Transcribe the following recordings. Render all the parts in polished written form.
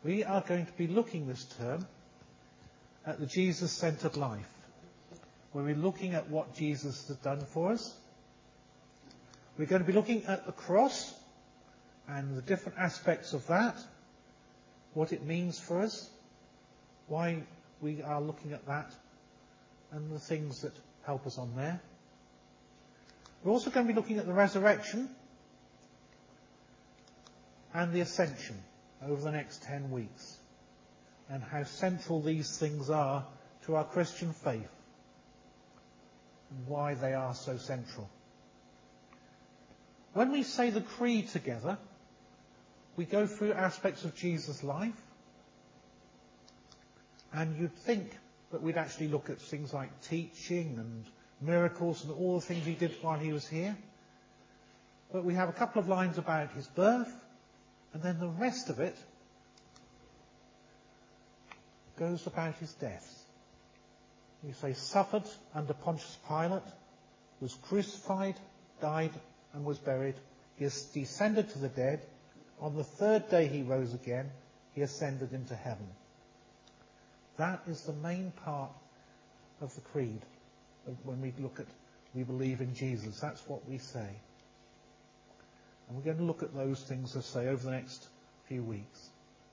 We are going to be looking this term at the Jesus-centred life, where we're looking at what Jesus has done for us. We're going to be looking at the cross and the different aspects of that, what it means for us, why we are looking at that, and the things that help us on there. We're also going to be looking at the resurrection and the ascension over the next 10 weeks, and how central these things are to our Christian faith, and why they are so central. When we say the creed together, we go through aspects of Jesus' life, and you'd think that we'd actually look at things like teaching and miracles and all the things he did while he was here. But we have a couple of lines about his birth, and then the rest of it goes about his death. We say suffered under Pontius Pilate, was crucified, died, and was buried. He has descended to the dead. On the third day he rose again. He ascended into heaven. That is the main part of the creed. When we look at, we believe in Jesus. That's what we say. And we're going to look at those things, as I say, over the next few weeks.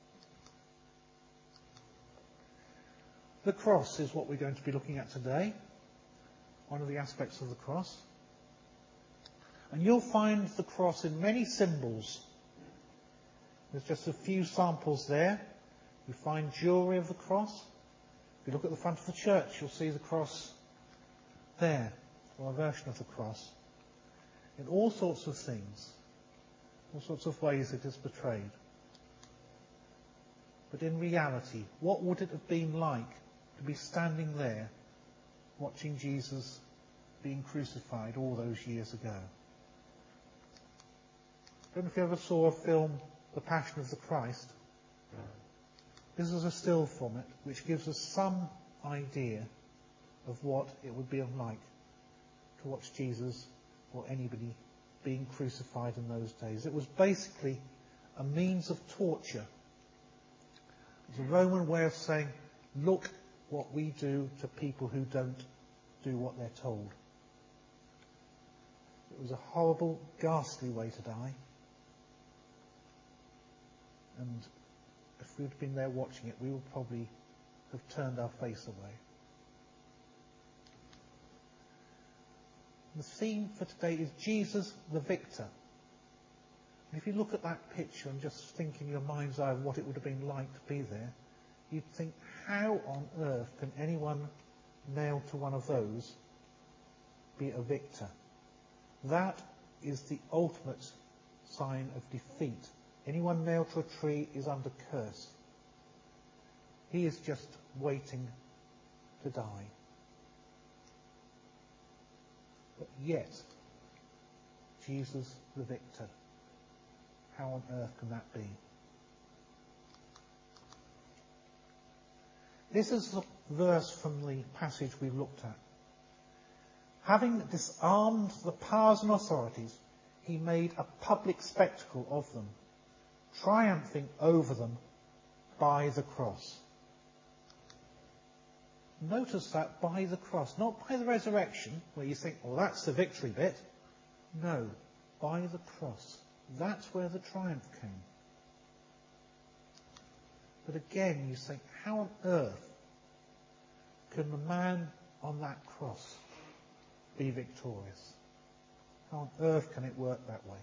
The cross is what we're going to be looking at today. One of the aspects of the cross. And you'll find the cross in many symbols. There's just a few samples there. You find jewellery of the cross. If you look at the front of the church, you'll see the cross there, or a version of the cross. In all sorts of things, all sorts of ways it is portrayed. But in reality, what would it have been like to be standing there watching Jesus being crucified all those years ago? I don't know if you ever saw a film, The Passion of the Christ. This is a still from it, which gives us some idea of what it would be like to watch Jesus or anybody being crucified in those days. It was basically a means of torture. It was a Roman way of saying, look what we do to people who don't do what they're told. It was a horrible, ghastly way to die. And if we'd been there watching it, we would probably have turned our face away. The theme for today is Jesus the victor. And if you look at that picture and just think in your mind's eye of what it would have been like to be there, you'd think, how on earth can anyone nailed to one of those be a victor? That is the ultimate sign of defeat. Anyone nailed to a tree is under curse. He is just waiting to die. But yet, Jesus the victor. How on earth can that be? This is the verse from the passage we've looked at. Having disarmed the powers and authorities, he made a public spectacle of them, triumphing over them by the cross. Notice that, by the cross, not by the resurrection, where you think, well, that's the victory bit. No, by the cross. That's where the triumph came. But again, you think, how on earth can the man on that cross be victorious? How on earth can it work that way?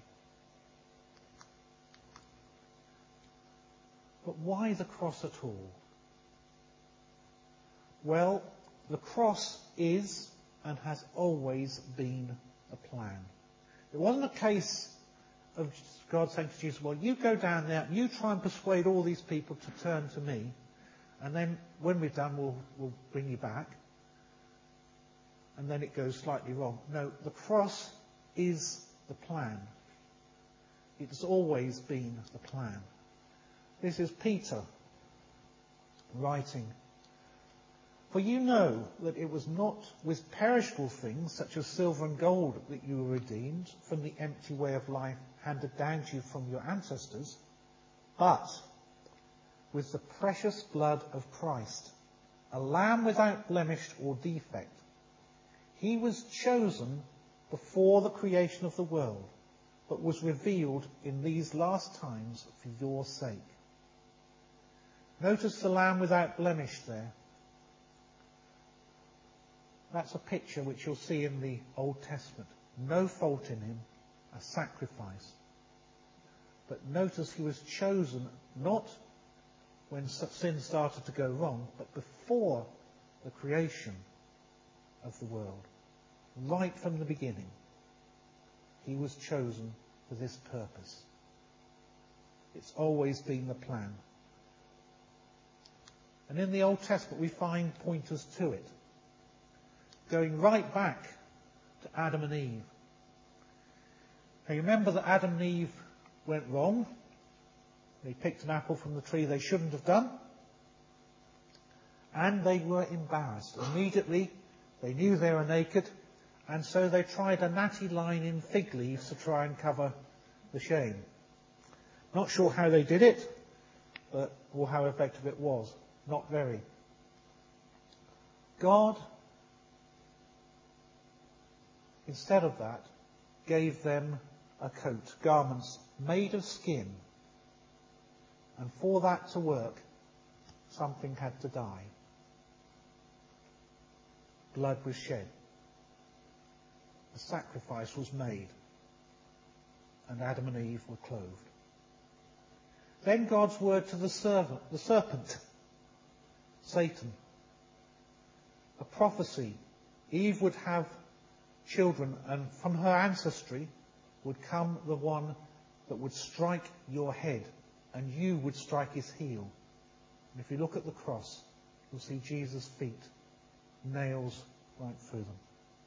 But why the cross at all? Well, the cross is and has always been a plan. It wasn't a case of God saying to Jesus, well, you go down there and you try and persuade all these people to turn to me, and then when we're done, we'll bring you back. And then it goes slightly wrong. No, the cross is the plan. It's always been the plan. This is Peter writing. For you know that it was not with perishable things such as silver and gold that you were redeemed from the empty way of life handed down to you from your ancestors, but with the precious blood of Christ, a lamb without blemish or defect. He was chosen before the creation of the world, but was revealed in these last times for your sake. Notice the lamb without blemish there. That's a picture which you'll see in the Old Testament. No fault in him, a sacrifice. But notice he was chosen not when sin started to go wrong, but before the creation of the world. Right from the beginning, he was chosen for this purpose. It's always been the plan. And in the Old Testament we find pointers to it, going right back to Adam and Eve. Now you remember that Adam and Eve went wrong. They picked an apple from the tree they shouldn't have done. And they were embarrassed. Immediately they knew they were naked, and so they tried a natty line in fig leaves to try and cover the shame. Not sure how they did it, or how effective it was. Not very. God, instead of that, gave them a coat, garments made of skin. And for that to work, something had to die. Blood was shed. A sacrifice was made. And Adam and Eve were clothed. Then God's word to the serpent, Satan. A prophecy. Eve would have children, and from her ancestry would come the one that would strike your head, and you would strike his heel. And if you look at the cross, you'll see Jesus' feet, nails right through them.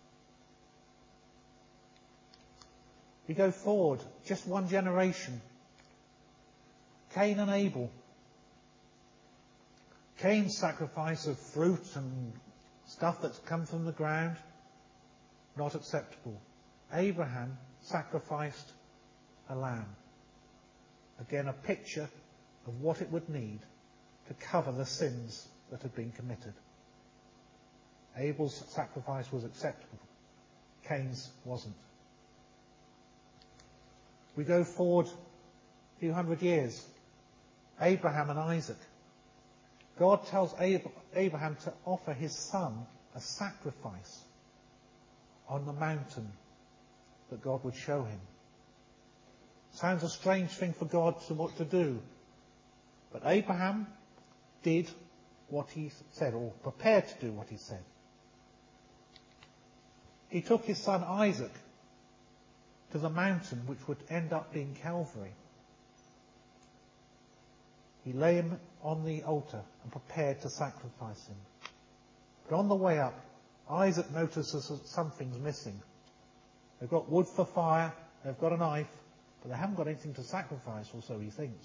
We go forward just one generation. Cain and Abel. Cain's sacrifice of fruit and stuff that's come from the ground, not acceptable. Abraham sacrificed a lamb. Again, a picture of what it would need to cover the sins that had been committed. Abel's sacrifice was acceptable. Cain's wasn't. We go forward a few hundred years. Abraham and Isaac. God tells Abraham to offer his son a sacrifice on the mountain that God would show him. Sounds a strange thing for God to do. But Abraham did what he said, or prepared to do what he said. He took his son Isaac to the mountain which would end up being Calvary. He lay him on the altar and prepared to sacrifice him. But on the way up, Isaac notices that something's missing. They've got wood for fire, they've got a knife, but they haven't got anything to sacrifice, or so he thinks.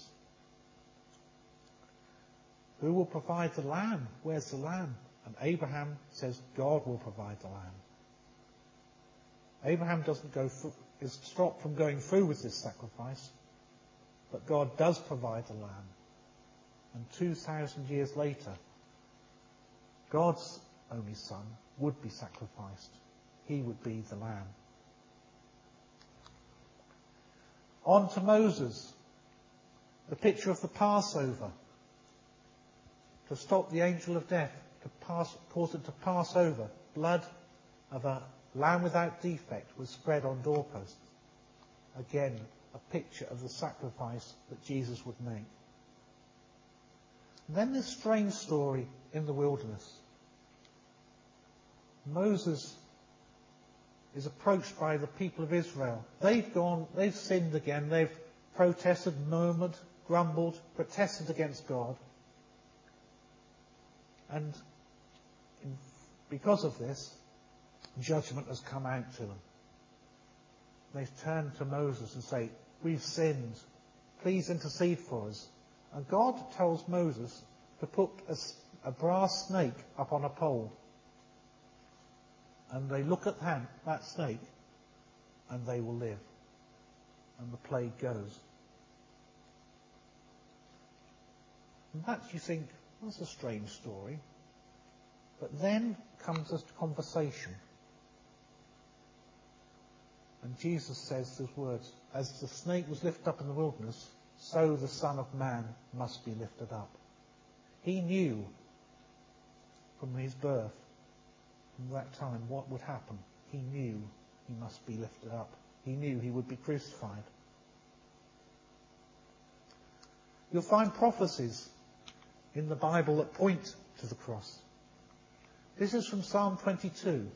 Who will provide the lamb? Where's the lamb? And Abraham says God will provide the lamb. Abraham is stopped from going through with this sacrifice, but God does provide the lamb. And 2,000 years later, God's only son would be sacrificed. He would be the lamb. On to Moses, the picture of the Passover. To stop the angel of death, cause it to pass over. Blood of a lamb without defect was spread on doorposts. Again, a picture of the sacrifice that Jesus would make. And then this strange story in the wilderness. Moses is approached by the people of Israel. They've sinned again. They've protested, murmured, grumbled, protested against God. And because of this, judgment has come out to them. They turn to Moses and say, "We've sinned. Please intercede for us." And God tells Moses to put a brass snake up on a pole. And they look at that snake, and they will live. And the plague goes. And that, you think, that's a strange story. But then comes a conversation. And Jesus says these words, as the snake was lifted up in the wilderness, so the Son of Man must be lifted up. He knew from his birth, from that time, what would happen. He knew he must be lifted up. He knew he would be crucified. You'll find prophecies in the Bible that point to the cross. This is from Psalm 22.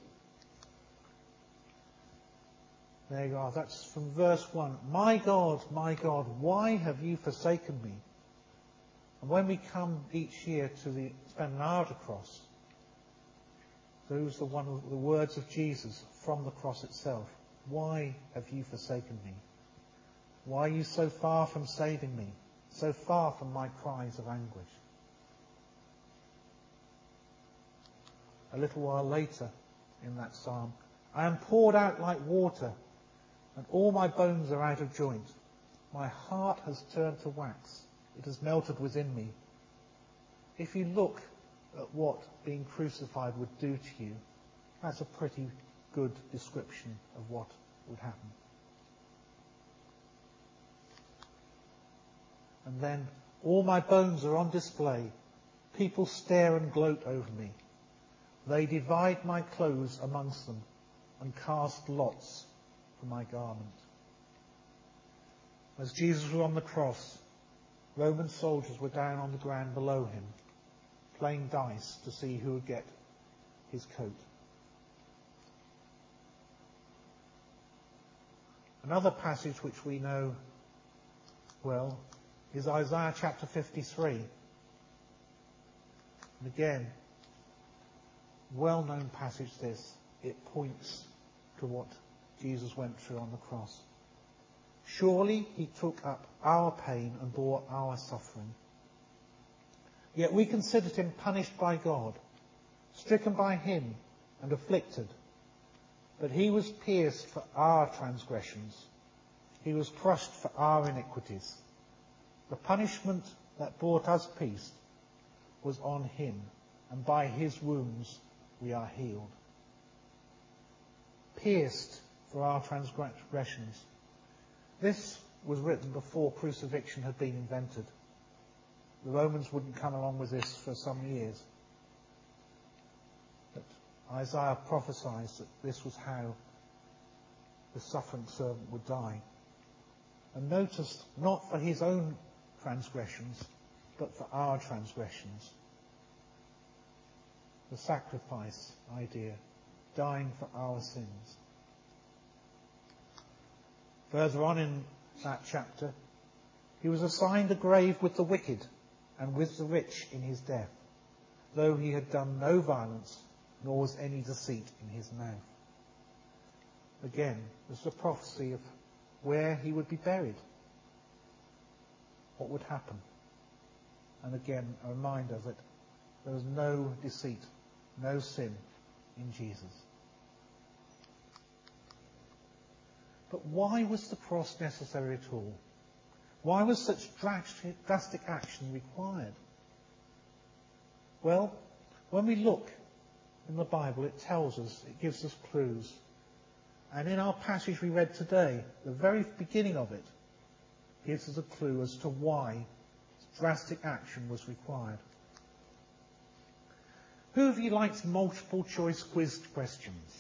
There you are. That's from verse 1. My God, why have you forsaken me? And when we come each year to spend an hour at the cross, those are one of the words of Jesus from the cross itself. Why have you forsaken me? Why are you so far from saving me? So far from my cries of anguish? A little while later in that psalm, I am poured out like water, and all my bones are out of joint. My heart has turned to wax. It has melted within me. If you look at what being crucified would do to you, that's a pretty good description of what would happen. And then, all my bones are on display. People stare and gloat over me. They divide my clothes amongst them and cast lots for my garment. As Jesus was on the cross, Roman soldiers were down on the ground below him, playing dice to see who would get his coat. Another passage which we know well is Isaiah chapter 53. And again, well-known passage this. It points to what Jesus went through on the cross. Surely he took up our pain and bore our suffering. Yet we considered him punished by God, stricken by him and afflicted. But he was pierced for our transgressions. He was crushed for our iniquities. The punishment that brought us peace was on him, and by his wounds we are healed. Pierced for our transgressions. This was written before crucifixion had been invented. The Romans wouldn't come along with this for some years. But Isaiah prophesies that this was how the suffering servant would die. And notice, not for his own transgressions, but for our transgressions. The sacrifice idea, dying for our sins. Further on in that chapter, he was assigned a grave with the wicked and with the rich in his death, though he had done no violence, nor was any deceit in his mouth. Again, there's a prophecy of where he would be buried, what would happen. And again, a reminder that there was no deceit, no sin in Jesus. But why was the cross necessary at all? Why was such drastic action required? Well, when we look in the Bible, it tells us, it gives us clues. And in our passage we read today, the very beginning of it gives us a clue as to why drastic action was required. Who of you likes multiple choice quiz questions?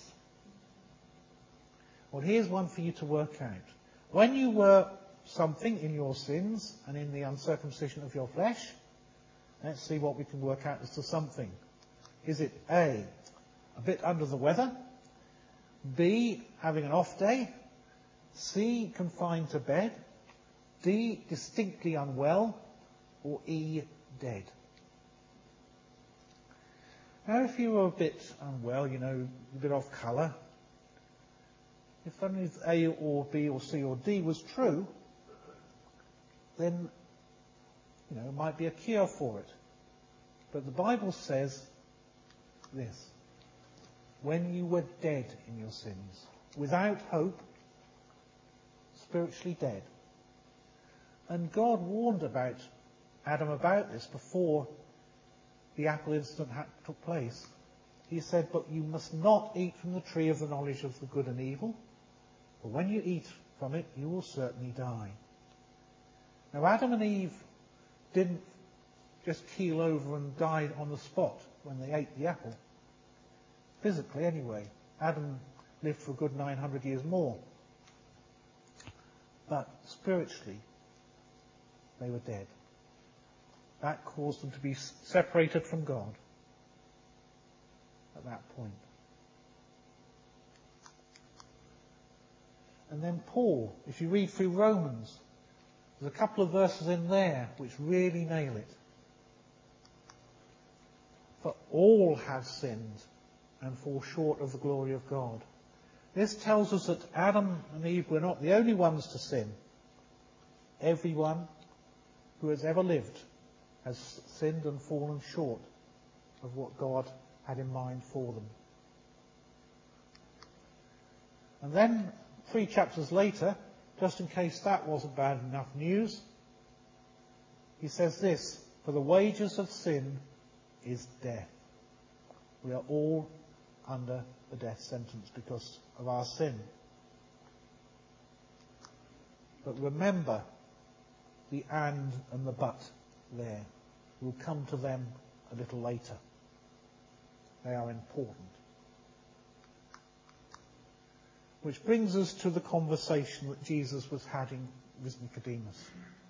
Well, here's one for you to work out. When you were something in your sins and in the uncircumcision of your flesh, let's see what we can work out as to something. Is it A, a bit under the weather? B, having an off day? C, confined to bed? D, distinctly unwell? Or E, dead? Now, if you were a bit unwell, a bit off colour, if only A or B or C or D was true, then, it might be a cure for it. But the Bible says this: when you were dead in your sins, without hope, spiritually dead. And God warned about Adam about this before the apple incident took place. He said, "But you must not eat from the tree of the knowledge of the good and evil, for when you eat from it, you will certainly die." Now, Adam and Eve didn't just keel over and die on the spot when they ate the apple. Physically, anyway. Adam lived for a good 900 years more. But spiritually, they were dead. That caused them to be separated from God at that point. And then Paul, if you read through Romans, there's a couple of verses in there which really nail it. For all have sinned and fall short of the glory of God. This tells us that Adam and Eve were not the only ones to sin. Everyone who has ever lived has sinned and fallen short of what God had in mind for them. And then 3 chapters later, just in case that wasn't bad enough news, he says this: "For the wages of sin is death." We are all under the death sentence because of our sin. But remember the and the but there. We'll come to them a little later. They are important. Which brings us to the conversation that Jesus was having with Nicodemus.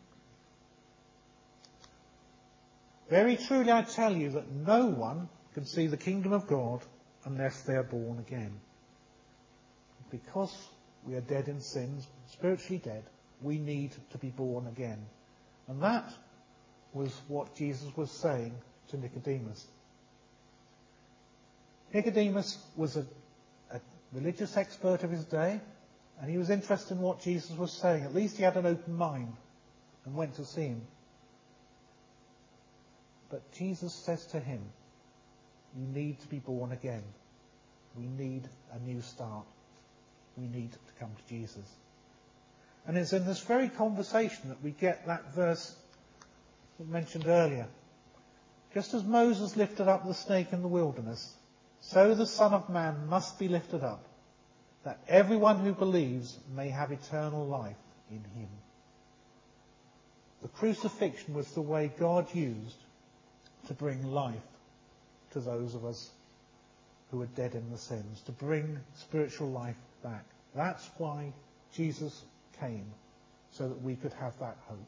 "Very truly I tell you that no one can see the kingdom of God unless they are born again." Because we are dead in sins, spiritually dead, we need to be born again. And that was what Jesus was saying to Nicodemus. Nicodemus was a religious expert of his day, and he was interested in what Jesus was saying. At least he had an open mind and went to see him. But Jesus says to him, you need to be born again. We need a new start. We need to come to Jesus. And it's in this very conversation that we get that verse mentioned earlier. Just as Moses lifted up the snake in the wilderness, so the Son of Man must be lifted up, that everyone who believes may have eternal life in him. The crucifixion was the way God used to bring life to those of us who are dead in the sins, to bring spiritual life back. That's why Jesus came, so that we could have that hope.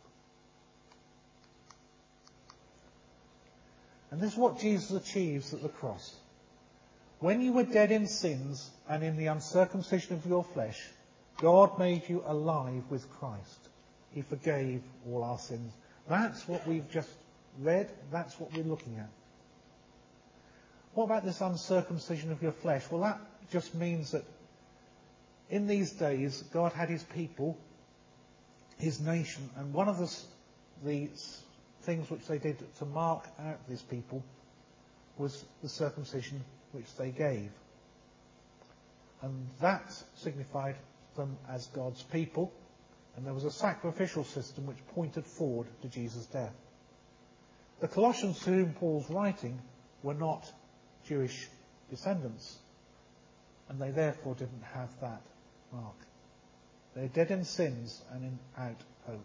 And this is what Jesus achieves at the cross. When you were dead in sins and in the uncircumcision of your flesh, God made you alive with Christ. He forgave all our sins. That's what we've just read. That's what we're looking at. What about this uncircumcision of your flesh? Well, that just means that in these days, God had his people, his nation, and one of the things which they did to mark out these people was the circumcision which they gave. And that signified them as God's people, and there was a sacrificial system which pointed forward to Jesus' death. The Colossians to whom Paul's writing were not Jewish descendants, and they therefore didn't have that mark. They're dead in sins and without hope.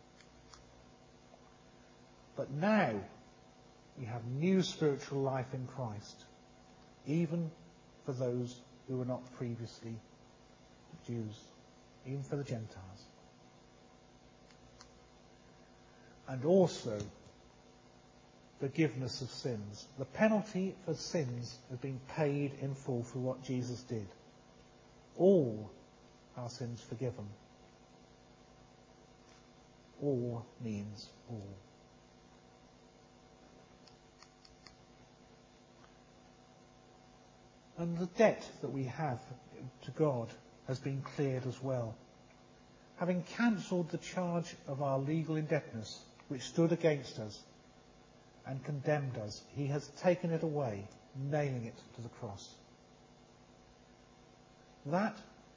But now we have new spiritual life in Christ, even for those who were not previously Jews, even for the Gentiles. And also forgiveness of sins. The penalty for sins has been paid in full through what Jesus did. All our sins forgiven. All means all. And the debt that we have to God has been cleared as well. Having cancelled the charge of our legal indebtedness which stood against us and condemned us, he has taken it away, nailing it to the cross. That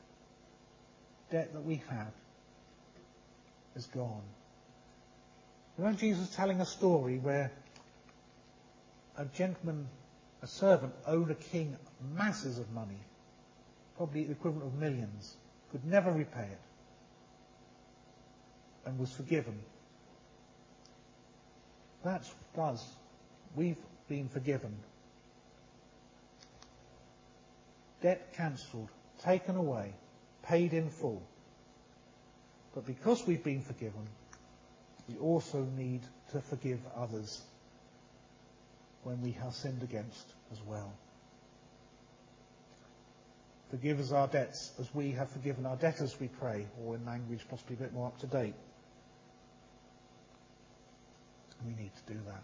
debt that we had is gone. Remember Jesus telling a story where a gentleman, a servant, owed a king masses of money, probably the equivalent of millions, could never repay it, and was forgiven. That's us. We've been forgiven. Debt cancelled, taken away, paid in full. But because we've been forgiven, we also need to forgive others when we have sinned against as well. Forgive us our debts as we have forgiven our debtors, we pray, or in language possibly a bit more up to date. We need to do that.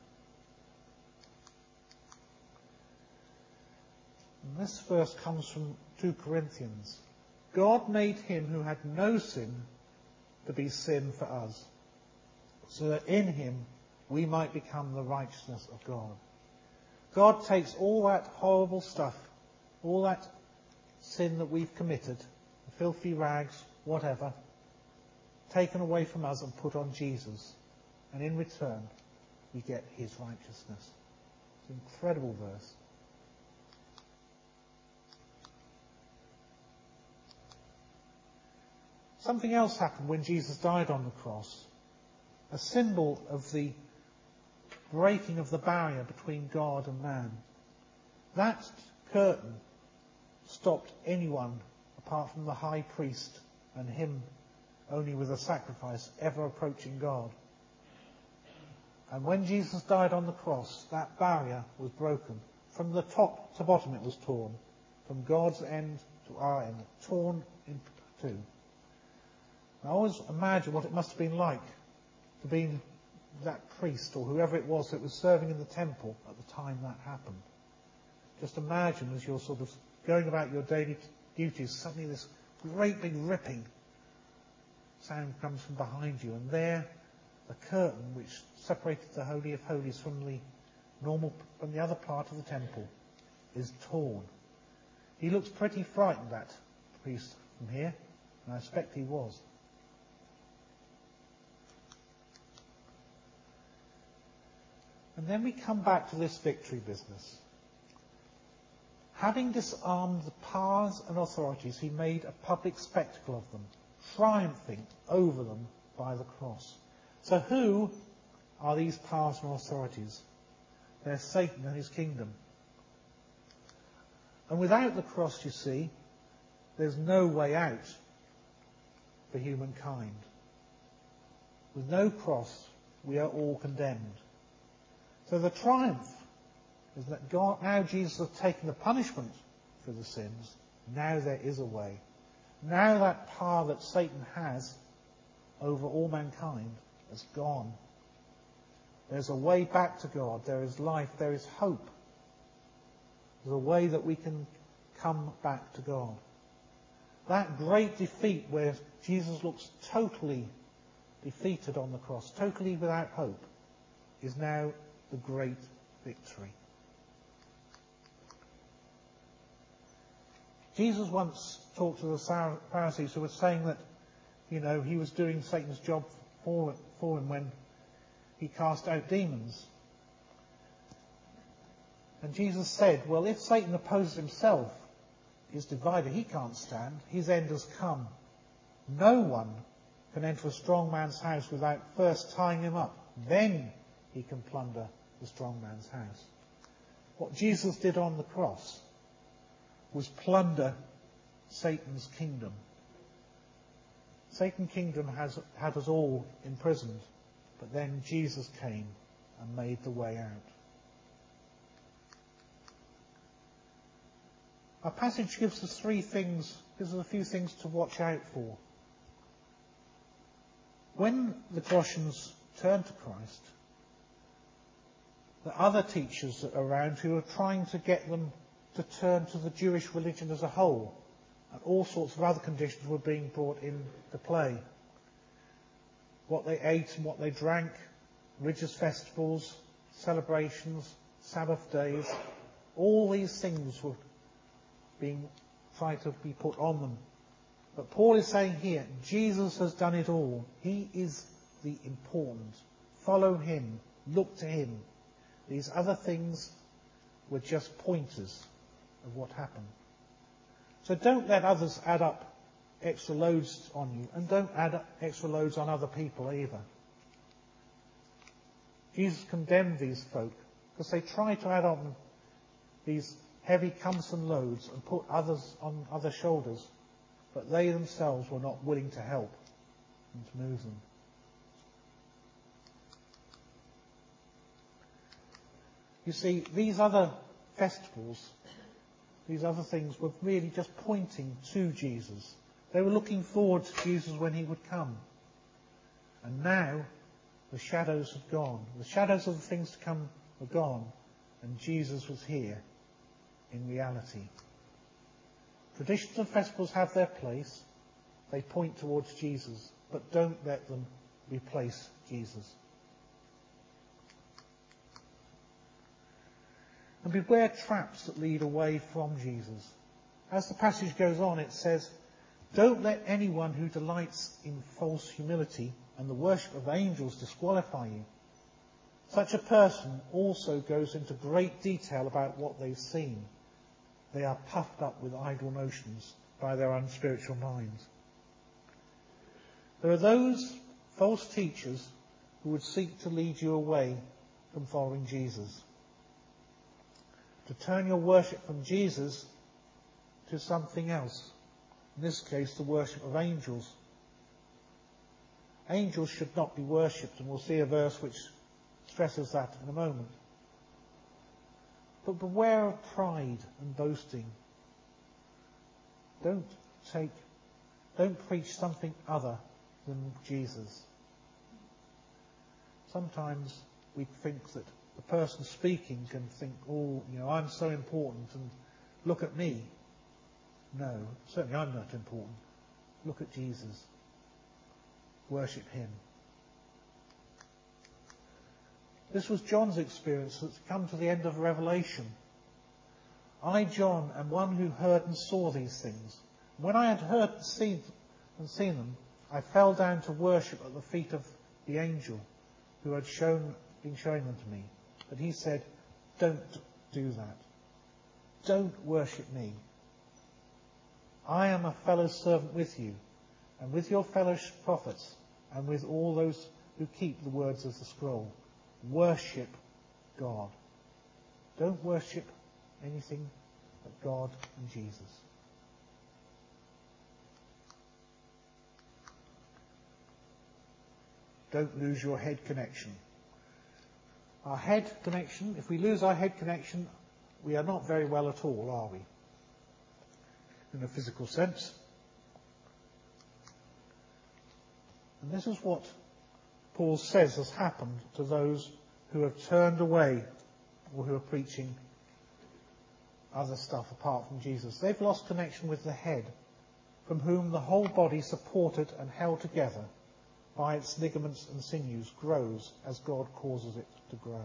And this verse comes from 2 Corinthians. God made him who had no sin to be sin for us, so that in him we might become the righteousness of God. God takes all that horrible stuff, all that sin that we've committed, the filthy rags, whatever, taken away from us and put on Jesus. And in return, we get his righteousness. It's an incredible verse. Something else happened when Jesus died on the cross. A symbol of the breaking of the barrier between God and man. That curtain stopped anyone, apart from the high priest and him only with a sacrifice, ever approaching God. And when Jesus died on the cross, that barrier was broken. From the top to bottom it was torn. From God's end to our end, torn in two. I always imagine what it must have been like to be that priest or whoever it was that was serving in the temple at the time that happened. Just imagine as you're sort of going about your daily duties, suddenly this great big ripping sound comes from behind you, and there the curtain which separated the Holy of Holies from the other part of the temple is torn. He looks pretty frightened, that priest, from here, and I expect he was. And then we come back to this victory business. Having disarmed the powers and authorities, he made a public spectacle of them, triumphing over them by the cross. So who are these powers and authorities? They're Satan and his kingdom. And without the cross, you see, there's no way out for humankind. With no cross, we are all condemned. So the triumph is that God, now Jesus has taken the punishment for the sins, now there is a way. Now that power that Satan has over all mankind has gone. There's a way back to God. There is life. There is hope. There's a way that we can come back to God. That great defeat where Jesus looks totally defeated on the cross, totally without hope, is now the great victory. Jesus once talked to the Pharisees who were saying that, he was doing Satan's job for him when he cast out demons. And Jesus said, well, if Satan opposes himself, is divided, he can't stand. His end has come. No one can enter a strong man's house without first tying him up. Then he can plunder the strong man's house. What Jesus did on the cross was plunder Satan's kingdom. Satan's kingdom had us all imprisoned, but then Jesus came and made the way out. Our passage gives us a few things to watch out for. When the Colossians turn to Christ, the other teachers around who are trying to get them to turn to the Jewish religion as a whole, and all sorts of other conditions were being brought into play. What they ate and what they drank, religious festivals, celebrations, Sabbath days, all these things were being tried to be put on them. But Paul is saying here, Jesus has done it all. He is the important follow him, look to him. These other things were just pointers of what happened. So don't let others add up extra loads on you, and don't add up extra loads on other people either. Jesus condemned these folk because they tried to add on these heavy, cumbersome loads and put others on other shoulders, but they themselves were not willing to help and to move them. You see, these other festivals, these other things were really just pointing to Jesus. They were looking forward to Jesus when he would come. And now the shadows had gone. The shadows of the things to come were gone, and Jesus was here in reality. Traditions and festivals have their place. They point towards Jesus, but don't let them replace Jesus. And beware traps that lead away from Jesus. As the passage goes on, it says, "Don't let anyone who delights in false humility and the worship of angels disqualify you. Such a person also goes into great detail about what they've seen. They are puffed up with idle notions by their unspiritual minds." There are those false teachers who would seek to lead you away from following Jesus, to turn your worship from Jesus to something else. In this case, the worship of angels. Angels should not be worshipped, and we'll see a verse which stresses that in a moment. But beware of pride and boasting. Don't preach something other than Jesus. Sometimes we think that the person speaking can think, I'm so important and look at me. No, certainly I'm not important. Look at Jesus. Worship him. This was John's experience that's come to the end of Revelation. I, John, am one who heard and saw these things. When I had heard and seen them, I fell down to worship at the feet of the angel who had been showing them to me. But he said, "Don't do that. Don't worship me. I am a fellow servant with you, and with your fellow prophets, and with all those who keep the words of the scroll. Worship God." Don't worship anything but God and Jesus. Don't lose your head connection. Our head connection, if we lose our head connection, we are not very well at all, are we? In a physical sense. And this is what Paul says has happened to those who have turned away or who are preaching other stuff apart from Jesus. They've lost connection with the head, from whom the whole body, supported and held together by its ligaments and sinews, grows as God causes it to grow.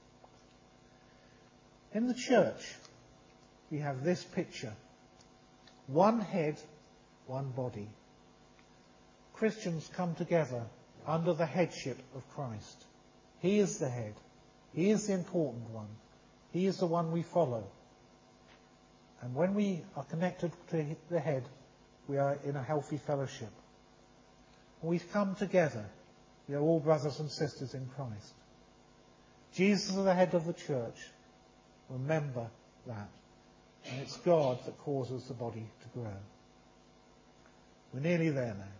In the church, we have this picture. One head, one body. Christians come together under the headship of Christ. He is the head. He is the important one. He is the one we follow. And when we are connected to the head, we are in a healthy fellowship. We come together. We are all brothers and sisters in Christ. Jesus is the head of the church. Remember that. And it's God that causes the body to grow. We're nearly there now.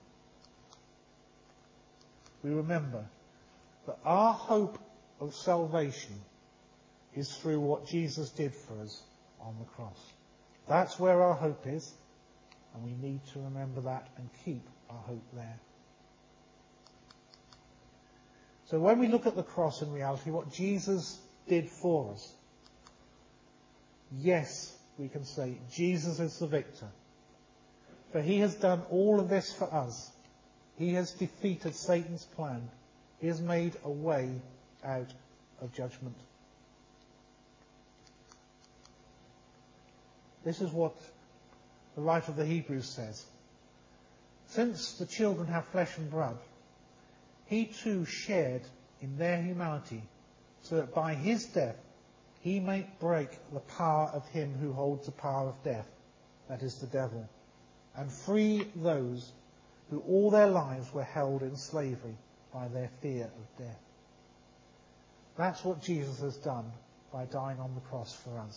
We remember that our hope of salvation is through what Jesus did for us on the cross. That's where our hope is, and we need to remember that and keep our hope there. So when we look at the cross in reality, what Jesus did for us, yes, we can say Jesus is the victor. For he has done all of this for us. He has defeated Satan's plan. He has made a way out of judgment. This is what the writer of the Hebrews says. Since the children have flesh and blood, he too shared in their humanity, so that by his death he might break the power of him who holds the power of death, that is the devil, and free those who all their lives were held in slavery by their fear of death. That's what Jesus has done by dying on the cross for us.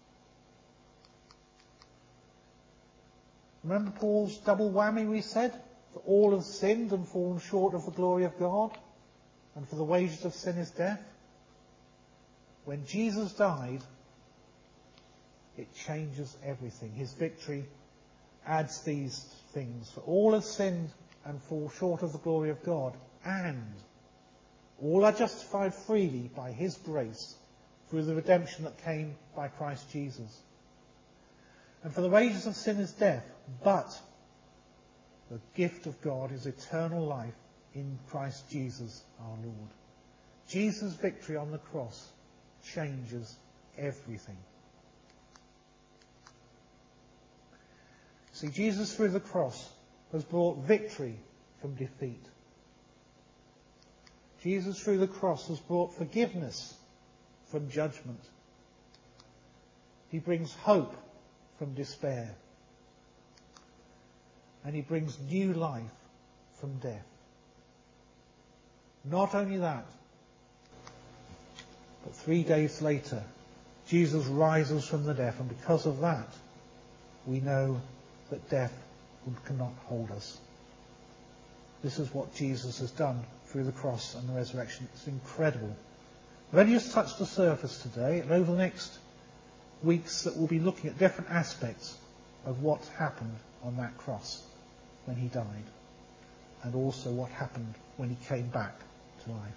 Remember Paul's double whammy we said? For all have sinned and fallen short of the glory of God, and for the wages of sin is death. When Jesus died, it changes everything. His victory adds these things. For all have sinned and fall short of the glory of God, and all are justified freely by his grace through the redemption that came by Christ Jesus. And for the wages of sin is death, but the gift of God is eternal life in Christ Jesus our Lord. Jesus' victory on the cross changes everything. See, Jesus through the cross has brought victory from defeat. Jesus through the cross has brought forgiveness from judgment. He brings hope from despair. And he brings new life from death. Not only that, but 3 days later, Jesus rises from the dead, and because of that, we know that death cannot hold us. This is what Jesus has done through the cross and the resurrection. It's incredible. We've only just touched the surface today, and over the next weeks that we'll be looking at different aspects of what happened on that cross when he died, and also what happened when he came back to life.